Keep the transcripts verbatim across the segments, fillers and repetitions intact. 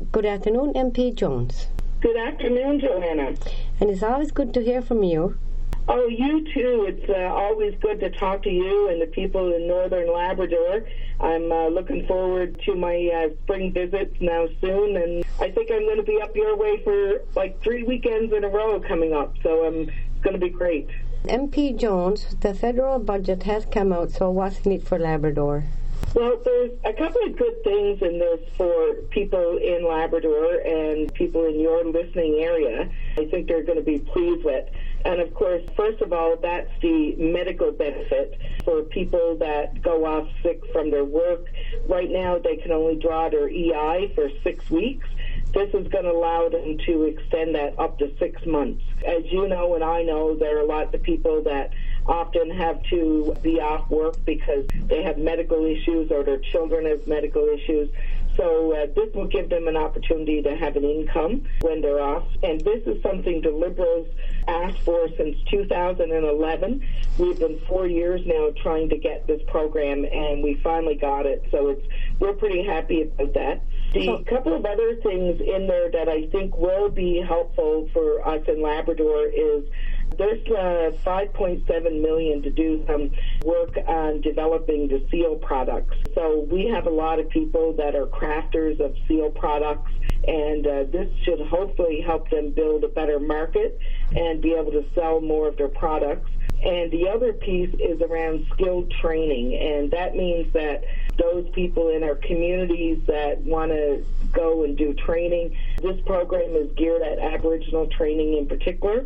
Good afternoon, M P Jones. Good afternoon, Joanna. And it's always good to hear from you. Oh, you too. It's uh, always good to talk to you and the people in northern Labrador. I'm uh, looking forward to my uh, spring visits now soon, and I think I'm going to be up your way for like three weekends in a row coming up, so um, it's going to be great. M P Jones, the federal budget has come out, so what's in it for Labrador? Well, there's a couple of good things in this for people in Labrador and people in your listening area. I think they're going to be pleased with. And, of course, first of all, that's the medical benefit for people that go off sick from their work. Right now, they can only draw their E I for six weeks. This is going to allow them to extend that up to six months. As you know and I know, there are lots of people that often have to be off work because they have medical issues or their children have medical issues. So uh, this will give them an opportunity to have an income when they're off. And this is something the Liberals asked for since two thousand eleven. We've been four years now trying to get this program, and we finally got it. So it's we're pretty happy about that. The couple of other things in there that I think will be helpful for us in Labrador is there's uh, five point seven million dollars to do some work on developing the seal products. So we have a lot of people that are crafters of seal products, and uh, this should hopefully help them build a better market and be able to sell more of their products. And the other piece is around skilled training, and that means that those people in our communities that want to go and do training, this program is geared at Aboriginal training in particular.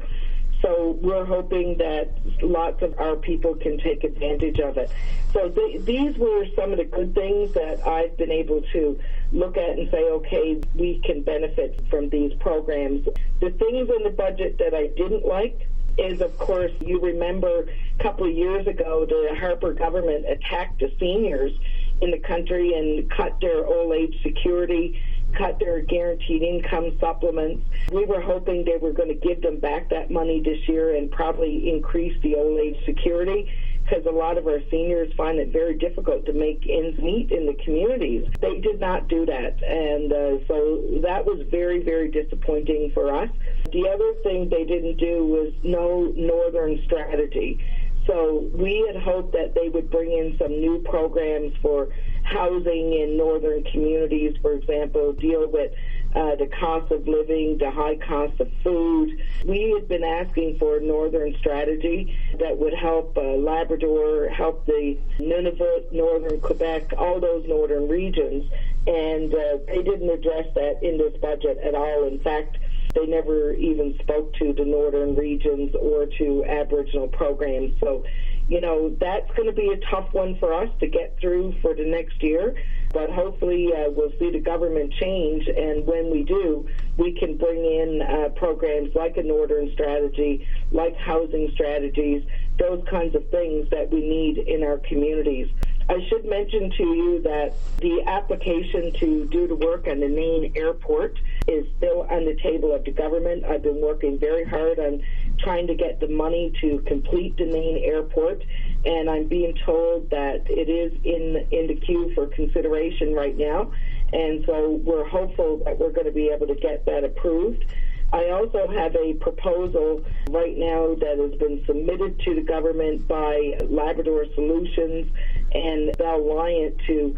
So we're hoping that lots of our people can take advantage of it. So th- these were some of the good things that I've been able to look at and say, okay, we can benefit from these programs. The things in the budget that I didn't like is, of course, you remember a couple of years ago, the Harper government attacked the seniors in the country and cut their old age security, cut their guaranteed income supplements. We were hoping they were going to give them back that money this year and probably increase the old age security, because a lot of our seniors find it very difficult to make ends meet in the communities. They did not do that, and uh, so that was very, very disappointing for us. The other thing they didn't do was no northern strategy. So we had hoped that they would bring in some new programs for housing in northern communities, for example, deal with uh, the cost of living, the high cost of food. We had been asking for a northern strategy that would help uh, Labrador, help the Nunavut, northern Quebec, all those northern regions, and uh, they didn't address that in this budget at all. In fact, they never even spoke to the northern regions or to Aboriginal programs. So, you know, that's going to be a tough one for us to get through for the next year. But hopefully uh, we'll see the government change, and when we do, we can bring in uh, programs like a northern strategy, like housing strategies, those kinds of things that we need in our communities. I should mention to you that the application to do the work on the Nain Airport is still on the table of the government. I've been working very hard on trying to get the money to complete the Nain Airport, and I'm being told that it is in in the queue for consideration right now, and so we're hopeful that we're going to be able to get that approved. I also have a proposal right now that has been submitted to the government by Labrador Solutions and Bell Lyant to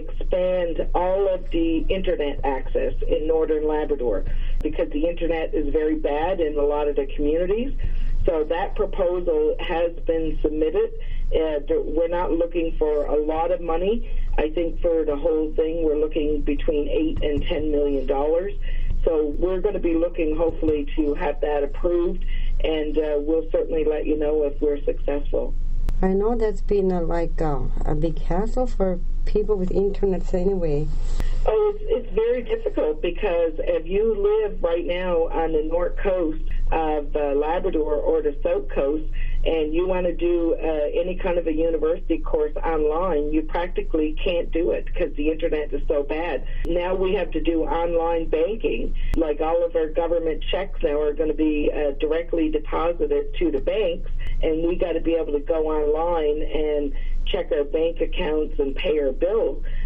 expand all of the internet access in northern Labrador, because the internet is very bad in a lot of the communities. So that proposal has been submitted. Uh, we're not looking for a lot of money. I think for the whole thing we're looking between eight and ten million dollars. So we're going to be looking, hopefully, to have that approved, and uh, we'll certainly let you know if we're successful. I know that's been a, like uh, a big hassle for people with internet anyway. Oh, it's, it's very difficult, because if you live right now on the north coast of uh, Labrador or the south coast, and you want to do uh, any kind of a university course online, you practically can't do it because the internet is so bad. Now we have to do online banking. Like all of our government checks now are going to be uh, directly deposited to the banks, and we got to be able to go online and check our bank accounts and pay our bills.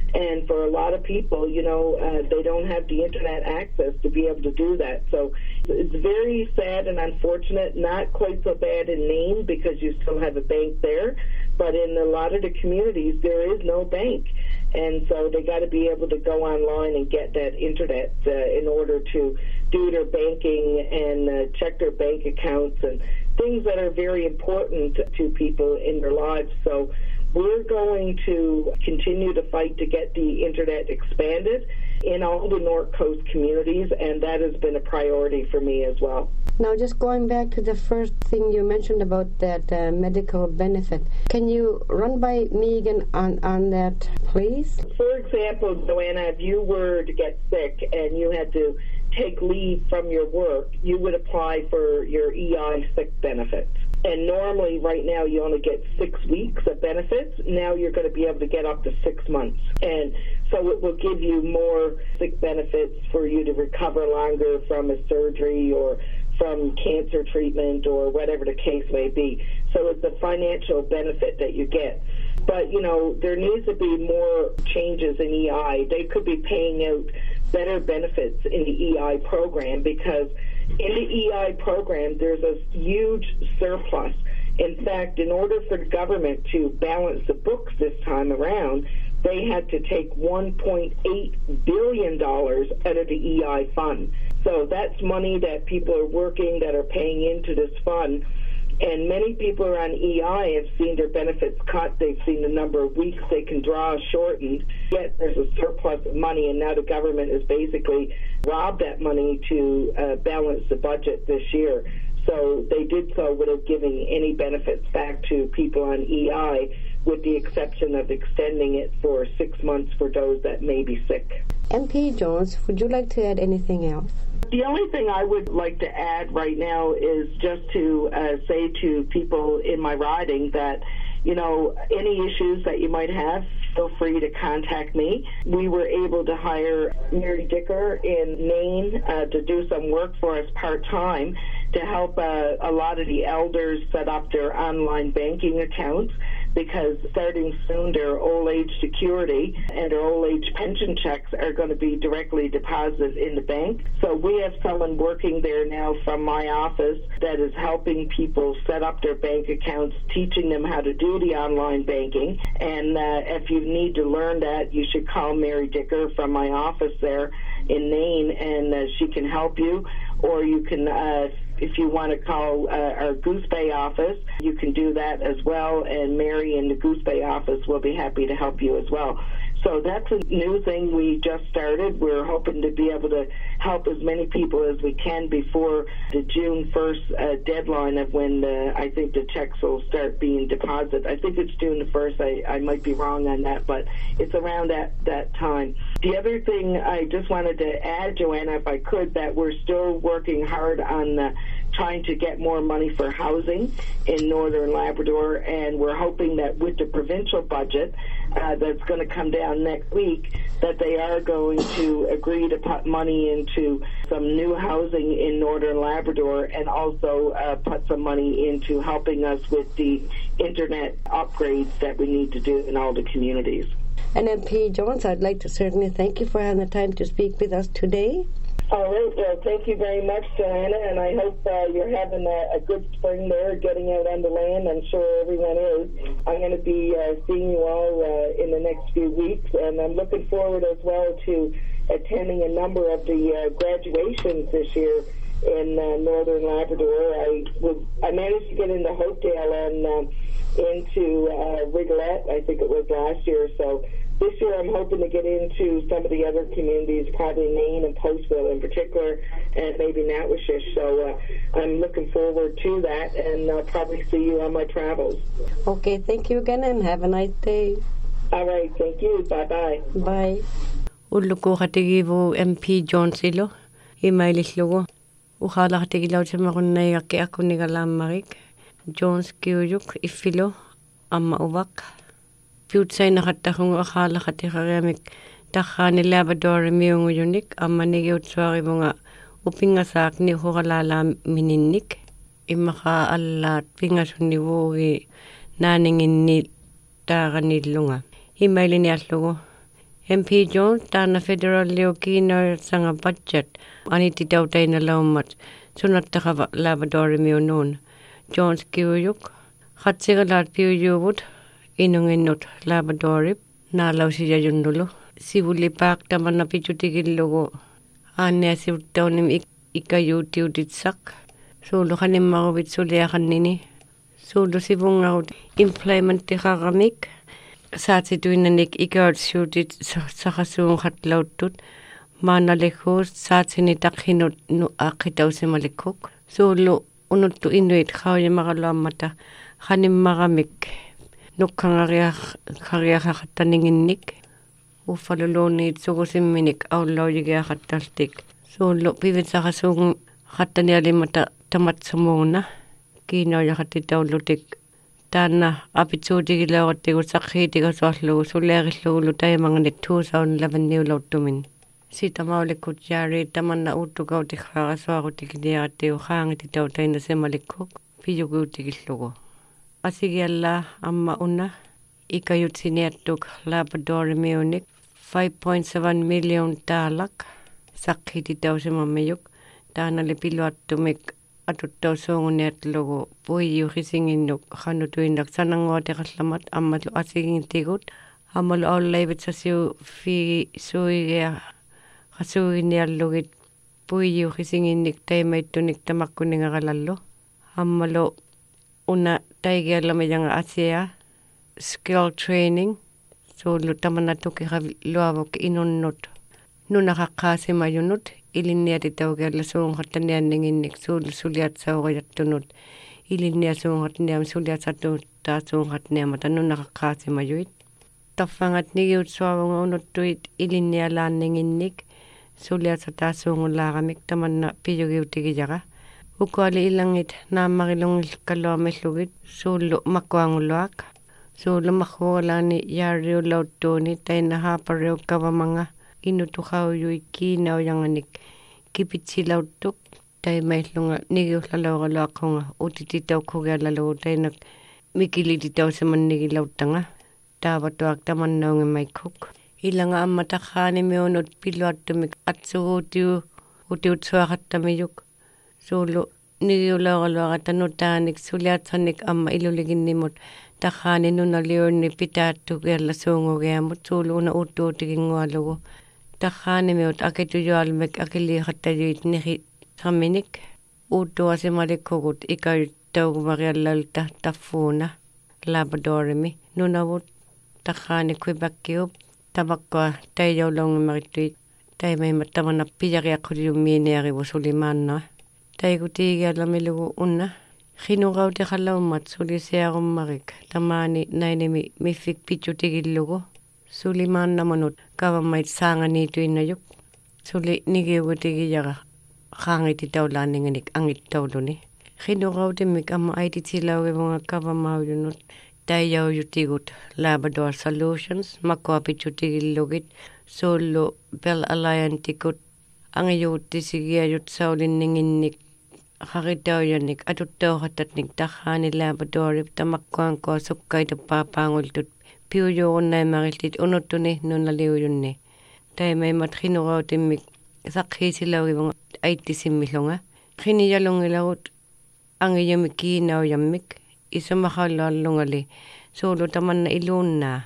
And for a lot of people, you know, uh, they don't have the internet access to be able to do that. So it's very sad and unfortunate, not quite so bad in Maine because you still have a bank there, but in a lot of the communities, there is no bank. And so they got to be able to go online and get that internet uh, in order to do their banking and uh, check their bank accounts and things that are very important to people in their lives. So we're going to continue to fight to get the internet expanded in all the North Coast communities, and that has been a priority for me as well. Now, just going back to the first thing you mentioned about that uh, medical benefit, can you run by me again on, on that, please? For example, Joanna, if you were to get sick and you had to take leave from your work, you would apply for your E I sick benefits. And normally, right now, you only get six weeks of benefits. Now you're going to be able to get up to six months. And so it will give you more sick benefits for you to recover longer from a surgery or from cancer treatment or whatever the case may be. So it's a financial benefit that you get. But, you know, there needs to be more changes in E I. They could be paying out better benefits in the E I program because in the E I program, there's a huge surplus. In fact, in order for the government to balance the books this time around, they had to take one point eight billion dollars out of the E I fund. So that's money that people are working that are paying into this fund. And many people who are on E I have seen their benefits cut. They've seen the number of weeks they can draw shortened. Yet there's a surplus of money, and now the government has basically robbed that money to uh, balance the budget this year. So they did so without giving any benefits back to people on E I, with the exception of extending it for six months for those that may be sick. M P Jones, would you like to add anything else? The only thing I would like to add right now is just to uh, say to people in my riding that, you know, any issues that you might have, feel free to contact me. We were able to hire Mary Dicker in Maine uh, to do some work for us part-time to help uh, a lot of the elders set up their online banking accounts, because starting soon their old age security and their old age pension checks are going to be directly deposited in the bank. So we have someone working there now from my office that is helping people set up their bank accounts, teaching them how to do the online banking. And uh, if you need to learn that, you should call Mary Dicker from my office there in Maine, and uh, she can help you. Or you can, uh, if you want to call uh, our Goose Bay office, you can do that as well, and Mary in the Goose Bay office will be happy to help you as well. So that's a new thing we just started. We're hoping to be able to help as many people as we can before the June first uh, deadline of when uh, I think the checks will start being deposited. I think it's June the first. I, I might be wrong on that, but it's around that, that time. The other thing I just wanted to add, Joanna, if I could, that we're still working hard on uh, trying to get more money for housing in Northern Labrador, and we're hoping that with the provincial budget uh, that's going to come down next week, that they are going to agree to put money into some new housing in Northern Labrador, and also uh, put some money into helping us with the internet upgrades that we need to do in all the communities. And M P Jones, I'd like to certainly thank you for having the time to speak with us today. All right. Well, thank you very much, Joanna, and I hope uh, you're having a, a good spring there, getting out on the land. I'm sure everyone is. I'm going to be uh, seeing you all uh, in the next few weeks, and I'm looking forward as well to attending a number of the uh, graduations this year in uh, Northern Labrador. I was I managed to get into Hopedale and uh, into uh, Rigolette, I think it was last year, so this year I'm hoping to get into some of the other communities, probably Maine and Postville in particular, and maybe Natwashish. So uh, I'm looking forward to that, and I'll probably see you on my travels. Okay, thank you again, and have a nice day. All right, thank you. Bye-bye. Bye. Ulluku khatigivu M P Jones ilo, imailislugu. Ukhala khatigilau tamarunnaiakki akkunigalaammarik. Jones kiuyuk iffilo amma uvak. Piutsaina khattahungu akhala khatikharamik takhaani Labrador miunguyunik ammanigiutsuarivunga upingasaakni huralala mininnik immakha allaat pingasunnivuugi naaninginni taaranillunga imailini allugu M P Jones taana federal leo kiina sanga budget aniti tautaina laumat sunattaqava Labradorimi unun Jones kiuyuk khatsigalaat piuyuvut inunginnut Labradorip naalausiyajunnulu sivulipaaq tamanna pichutigillugu aanniasiuttaunim ikayuutiutitsak suulu qanimmaruvit suliaqannini suulu sivungarut implementtiqaramik saatituinnanik ikautsuutit saqasuunqatlauttut maanalekhuus saatsini taqhinut nu aqitausimalikkuk suulu unuttu inuit qaujamaqaluammata qanimmaramik nukkangariaq qariaqaqattaninginnik uffaluluuniit sugusimminik aullaujigiaqattaltik suulu pivitsaqasuun qattanialimata tamatsumuuna kiinaujaqattitaullutik taanna apitsuutigilaorattigu saqqiitigasuarlugu suleeqillugulu taimanganit two thousand eleven niulauttumin sitamaulikkut jaari tamanna uuttukautikqaarasuarutigidiarattigu qaangititautaina semalikkuk piyuguutigillugu asigiallaa amma unna ikayutsiniattuk Labradorimiunik five point seven million taalak saqqiititausimammayuk taanali piluattumik atuttausuunguniatlugu puijuqisinginnuk qanutuinnak sananguatiqallamat ammalu asigingtigut ammalu aullaivitsasiu fi suigia qasuuginiallugit puijuqisinginnik taimaittunik tamakkuningaqalallu ammalu una taigiallamajanga asia skill training suulu tamanna tukiqaluavuk inunnut nunaqqaasimayunut ilinniatitaugialla suunqattanianninginnik suulu suliatsauqajattunut ilinniasuunqatniam suliatsattuuttaasuunqatniamata nunaqqaasimayuit taffangat nigiut suavunga unuttuit ilinnialaanninginnik suliatsataasuungulaaramik tamanna piyugiutigijaqa ukoali ilangit naammarilungilkalluamillugit suulu makkuanguluaq suulu makhualaani yaariulauttuuni taina haapariukkavamanga inutuqaujui kiinauyanganik kipitsilauttuk taimaillunga nigiullalauralaaqunga utititaukkugiallalugu tainak mikilititausimannigilauttanga taavatuaq tamannaungimaikkuk ilanga amma taqaanimiunut piluattumik atsuguutiu utiutsuaqattamiyuk suulu nigiullauralaaqatanutaanik suliatsanik amma iluliginnimut taqaani nunaliurni pitaattugialla suungugiamut suulu una uuttuutigingualugu taqaanimiut akitujualmek akiliiqattajuit niqi saminik uuttuasimalikkugut ikayuttaugumariallalta taffuuna Labradorimi nunavut taqaani Quebeciup tamakkua taijaulaungimarittuit taimaimat tamanna pijariaqquliummiiniarivu sulimaannaa taikutiigiallamilugu unna qinuqautiqallaumat sulisiarummarik tamaani nainimi miffik pichutigillugu sulimaannamanut kavamait saanganiituinnajuk suli nigiugutigijaqa qaangititaulaaninganik angittauluni qinuqautimmik amma aititilaugimunga kavamaujunut taijaujutigut Labrador Solutions makkua pichutigillugit suullu Bell Alliantikut angiyuuttisigiajut saulinninginnik qaritauyannik atuttauqatatnik taqaani Labradorip tamakkuankoa sukkaitupaapaangultut piujuurunnaimariltit unuttuni nunaliujunni taimaimat qinuqautimmik saqqiisilaugimunga aittisimmillunga qinijalungilagut angiyumi kiinauyammik isumaqalluallungali suulu tamanna iluunnaa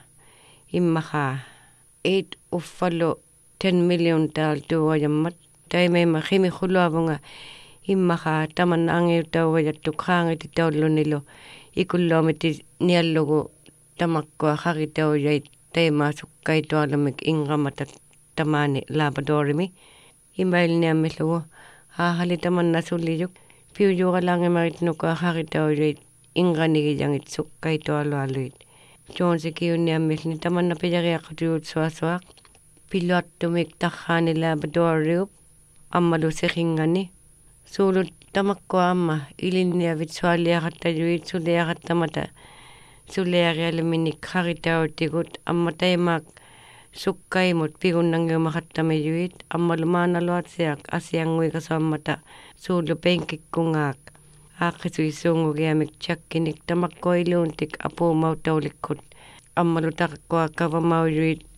immaqaa eight uffalu ten million taal tuuajammat taimaima qimi quluavunga immaqaa tamanna angiutauajattuk qaangititaullunilu ikulluamiti niallugu tamakkua qaritaujait taimaa sukkaitualamik inqamata tamaani Labradorimi imailniamillugu haahali tamanna sullijuk piujuqalaangimaritnukua qaritaujait inqanigijangit sukkaitualualuit Joonsikiunniammilni tamanna pijariaqqutiut suasuaq piluattumik taqaani Labradoriup ammalu seqingani suulut tamakkua amma ilinniavit sualiaqattajuit suliaqattamata suliarialiminik qaritautikut amma taimaaq sukkaimut pigunnangiumaqattamijuit ammalu maanaluatsiaq asianguikasuammata suulu penkikkungaaq aaqqisuissuungugiamik chakkinik tamakkua iluuntik apuumautaulikkut ammalu taqqua kavamaujuit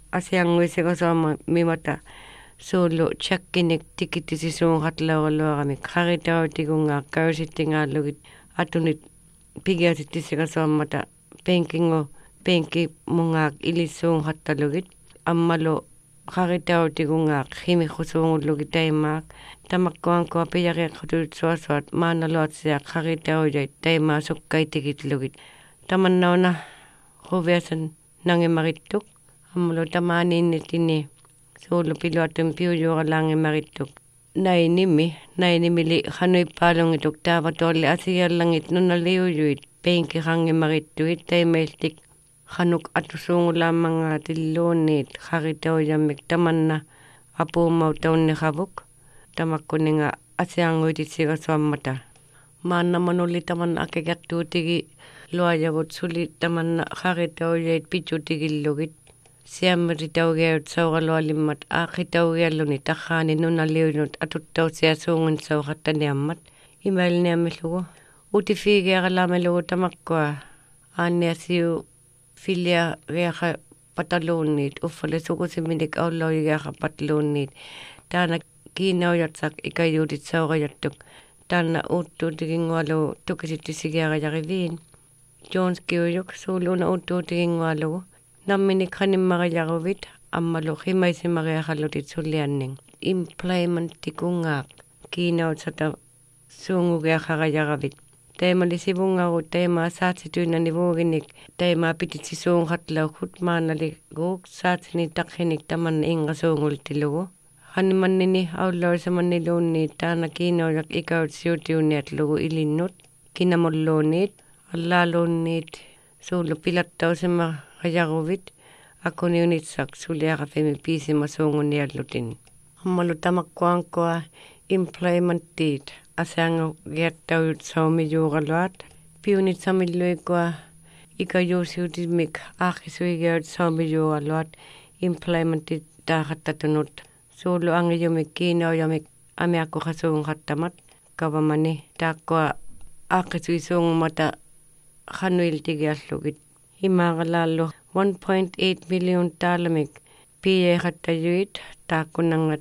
asianguisega sama mimata solo chakkinik tikitisi suun hatlaualuarami qaritauatigunga kausittingaalugit atunit pigiasittisega sammata penkingo penki mungaak ilissuun hattalugit ammalo qaritauatigunga khimikhusuungullugi taimaak tamakkuankoa piyariaqutut suasuat maanaluatsiaq qaritauajait taimaa sukkaitikitllugit tamannauna huviasan nangimarittuk ammalo tamaaniinnitini suulu piluatum piujuuralangimarittuk nainimi nainimili hanuippaalungituk taavatoolli asiallangit nunaliujuit penkirangimarittuit taimailtik hanuk atusuungulaammangaa tilluunniit qaritaujamik tamanna apuumautaunniqavuk tamakkuninga asianguititsiqasuammata maannamanulli tamanna akeqertuutigi luajavut suli tamanna qaritaujait pitsutigillugit siammeritaugeut sauralualimmat aaqitaugialluni tarraani nunaliunut atuttausiasuungun sauqattaniammat imailniammilugu utifiigearalaamelugu tamakkua aanniasiu filia reaqa pataluunniit uffale sukusiminik aullauigeaqa patluunniit taana kiinaujatsak ikayuutit saurajattuk taana uuttuutigingualugu tukisittisigiarajariviin Jones kiujuk suuluuna uuttuutigingualugu namminik hanimmarajaruvit ammalu himaisimariaqallutit sullianning implementikungaq kiinautsata suungugeaqarajaravit taimali sivungaru taimaa saatsituinanivuuginik taimaa pititsisuunqatlauqut maanali guuk saatsini taqhinik tamanna inqasuungultilugu hanimannini aullauisamanniluunniit taana kiinaujak ikaut siutiuniatlugu ilinnut kinamulluunniit allaaluunniit suulu pilattausima qajaruvit akuniunitsak suliaqafimi piisimasuunguniallutin ammalu tamakkuankoa implementit asango gertaut saumiyuuraluat piunit samilluikua ikayuusiutimik aaqisuigeut saumiyuuraluat implementit taaqattatunut suulu angiyumik kiinaujamik amiakkuqasuunqattamat kavamani taakkua aaqisuisuungumata qanuiltigiallugit imaaqalaallu one point eight million taalamik piyeqattayuit taakkunangat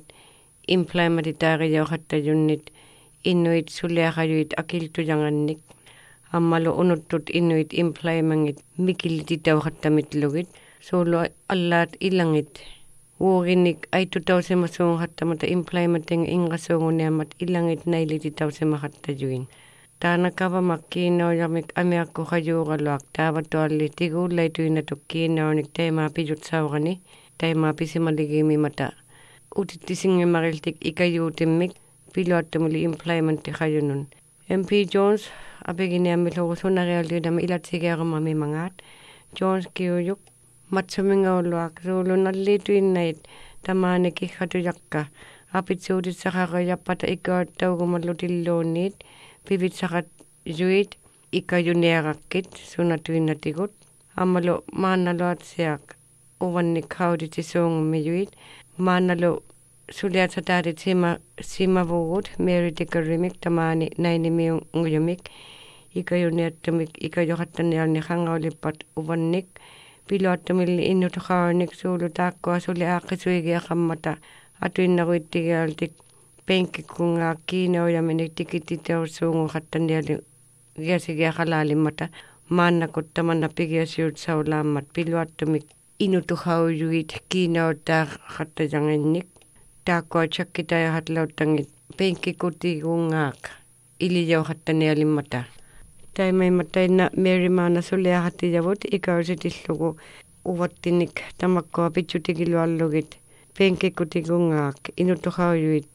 implementitaariyoqattayunnit inuit suliaqayuit akiltujangannik ammalu unuttut inuit implemangit mikilititauqattamitlugit suulu allaat ilangit uuginnik aitutausimasuunqattamata implementing inqasuunguniammat ilangit nailititausimaqattayuin taana kavamak kiinaujamik amiakkuqajuuraluaq taavatualli tiguullaituinatuk kiinaunik taimaa pijut saurani taimaa pisimaligimimata utittisingimariltik ikayuutimmik piluattumuli implementti qajunun M P Jones apiginiammilugu sunarialtuinami ilatsigeerumami mangaat Jones kiujuk matsumingauluaq suulu nallituinnait tamaani kiqqatujakka apitsuutitsaqaqajappata ikaаттaugumallutilluunniit pivitsaqat juit ikayuniaqakkit sunatuinnatigut ammalu maannaluatsiaq uvannik qautitsisuungummijuit maannalu suliatsataatit sima simavugut Mary Dickerimik tamaani nainimiunguyumik ikayuniattumik ikajoqattanialni qangaulippat uvannik piluattumilli innutuqaarnik suulu taakkua suli aaqqisuigiaqammata atuinnaruittigialtik penkkikkungaaq kiinaujaminik tikititausuunguqattaniali giasigiaqalaalimmata maannakut tamanna pigiasiut saulaammat piluattumik inutuqaujuit kiinauttaaqattajanginnik taakkua chakkitajahatlauttangit penkkikutigungaaq ilijauqattanialimmata taimaimmatainna Mary maana suliaqattijavut ikausitillugu uvattinik tamakkua pitsutigiluallugit penkkikutigungaaq inutuqaujuit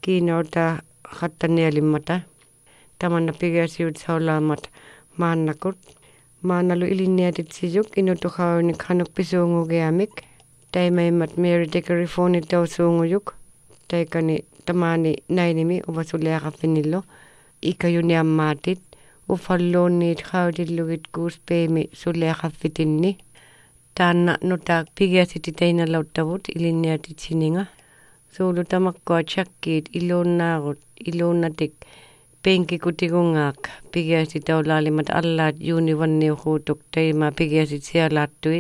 kiinauttaaqattanialimmata tamanna pigiasiut saulaamat maannakut maanalu iliniatitsiyuk inutuqaunik hanukpisuungugiamik taimaimmat Mary Dickeri foonitausuungujuk taikani tamaani nainimi uvasuliaqafinillu ikayuniammaatit ufalluunniit qautillugit kuuspeemi suliaqaffitinni taanna nutaaq pigiasititainalauttavut iliniatitsininga suulu tamakkua chakkiit iluunnaagut iluunnatik penkkikutigungaaq pigiasitaulaalimat allaat juunivanniuquutuk taimaa pigiasit sialaattuit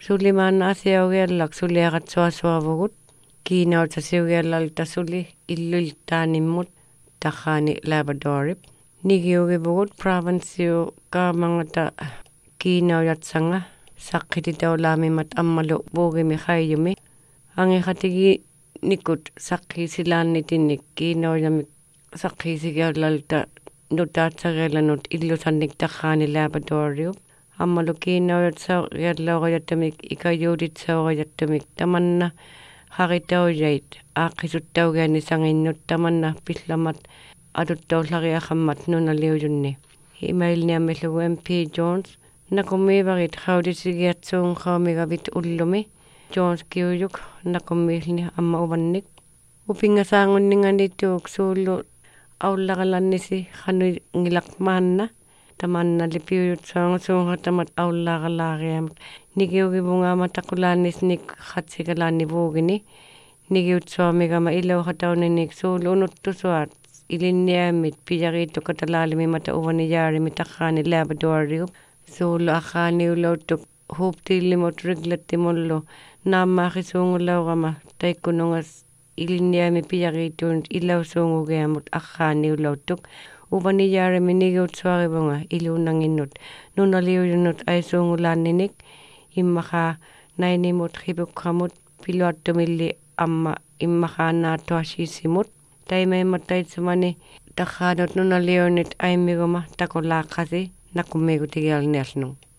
Sulimaan asiaugellak suliakat suasuavugut. Kiinauta siugellalta suli illyltaanimmut tahani Labradorip. Nigiugivugut provinsio kaamangata kiinaujat-sanga. Sakkititaulaamimat ammalu vuugimi haijumi. Angikatigi nikut sakkiisilaannitinnik kiinaujamik sakkiisigellalta nutaatsagellanut illusannik tahani Labradoriup. Ammalu kiinaujat-saugellaugajatamik ikajuudit-saugajattamik tamanna haritaujait aaqqisuttaugaani sanginnut tamanna pillamat aduttaullariaqammat nunaliujunni. Imailniamillugu M P Jones nakumiivarit haudisigiatsuunqaamigavit ullumi. Jones kiujuk nakumiilni amma uvannik. Upingasaangunninganituuk suullu aullaqalannisi hanungilaqmaanna. Tamanna lipiujut saangusuunqatamat aullaqalaariamat. Nigiugivungaamat aqulaanisnik khatsigalaani vuugini. Nigiut suomigama ilauqatauninik suullu unuttusuat. Ilinniamit pijariitu katalaalimimata uvanijaarimit aqaani Labradoriup. Suullu aqaani ulautuk huuptiillimut riglattimullu. Naammaaqisuungulaugama taikkunungas ilinniami pijariituunut ilausuungugeamut aqaani ulautuk. Uvanijaarimi nigiut suarivunga ilunanginnut. Nunaliujunut aisuungulaanninik. Immaqa nainimut hipukkamut piluattumilli amma immaqa naatuasiisimut. Taimeimmat taitsumani takhaanut nunaliunit aimiguma takulaaqasi nakumigu tigialnialnung.